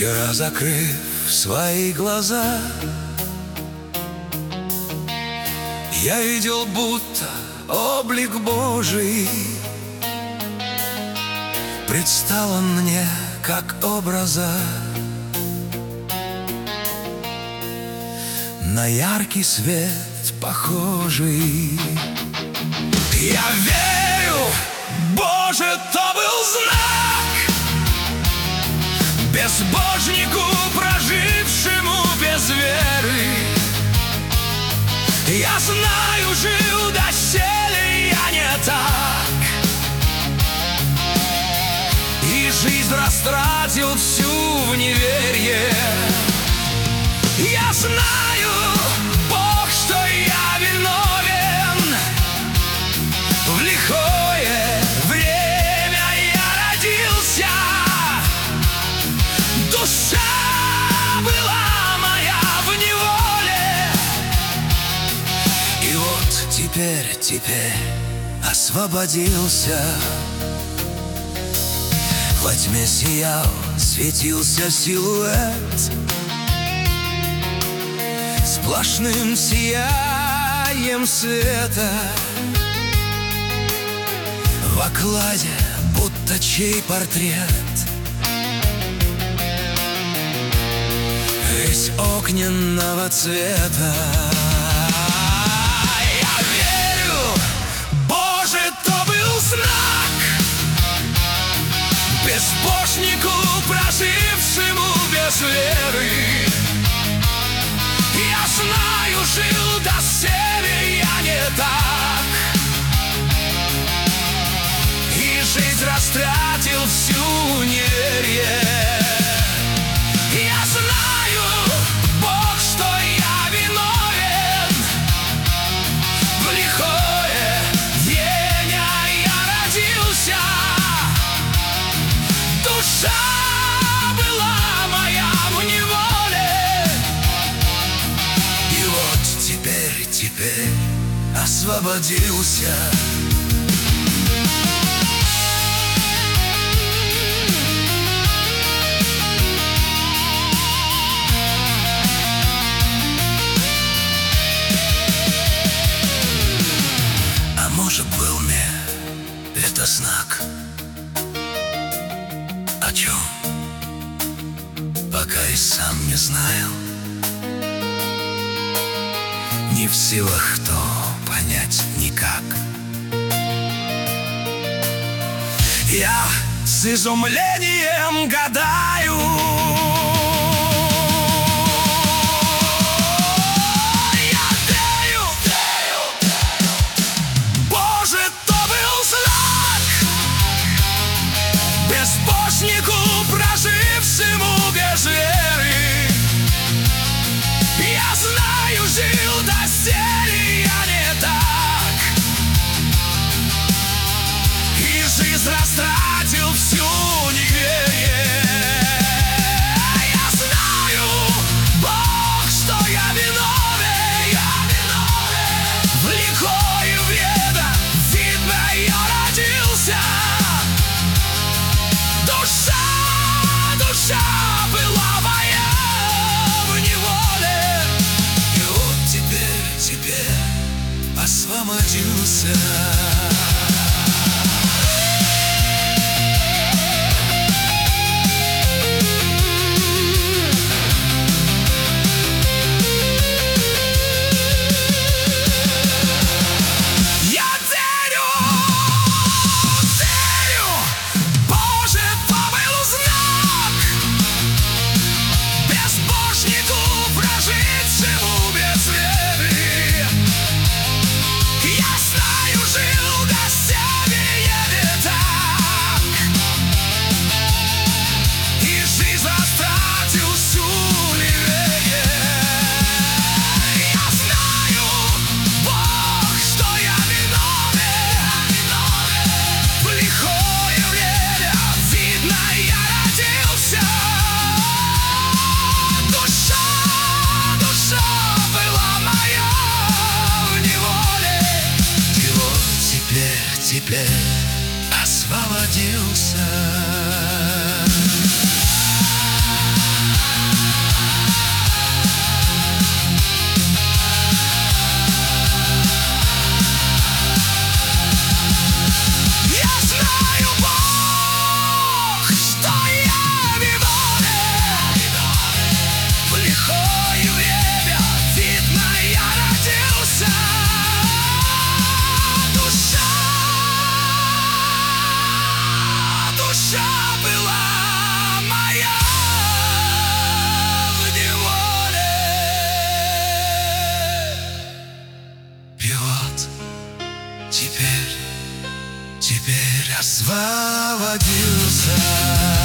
Вчера, закрыв свои глаза, я видел будто облик Божий. Предстал он мне как образа на яркий свет похожий. Я верю, Боже, то был знак безбожнику, прожившему без веры. Я знаю, жил доселе я не так, и жизнь растратил всю в неверие. Я знаю, Бог, что я виновен. В лихое время я родился, душа была моя в неволе. И вот теперь освободился. Во тьме сиял, светился силуэт сплошным сиянием света. В окладе будто чей портрет, весь огненного цвета. Я верю, Боже, то был знак безбожнику, прожившему без веры. Я знаю, жил доселе я не так, и жизнь растратил всю неверие. Я знаю, Бог, что я виновен. В лихое время я родился, душа была моя в неволе. И вот теперь освободился. А может, был мне это знак? О чем? Пока и сам не знаю. Не в силах то понять никак. Я с изумлением гадаю, я верю, Боже, то был знак безбожнику, прожившему без веры. Я знаю, жил доселе я не так, и жизнь растратил всю неверие. Я знаю, Бог, что я виновен. В лихое время, видно, я родился. Душа была моя в неволе. И вот теперь освободился. Теперь освободился. освободился.